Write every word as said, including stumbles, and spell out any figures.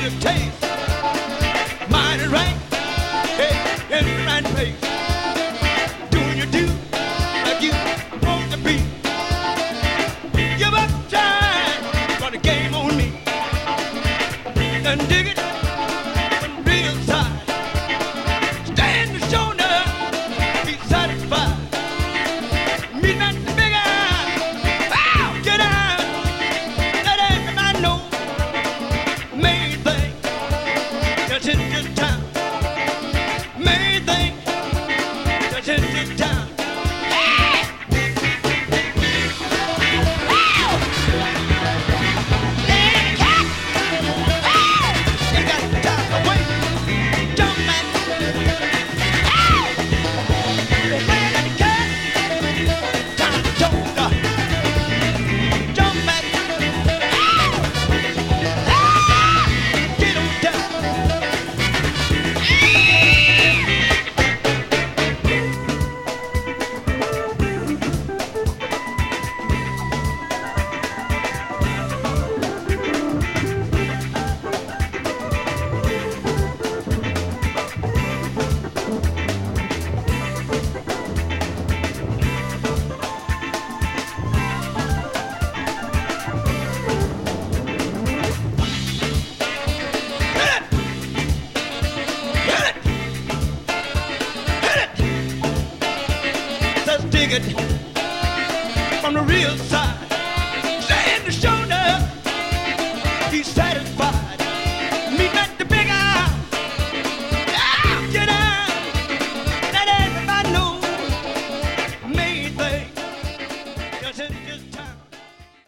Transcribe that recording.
taste. Mighty right, hey, in the right place. Doing your do like you want to be. Give up time for the game on me. And dig it.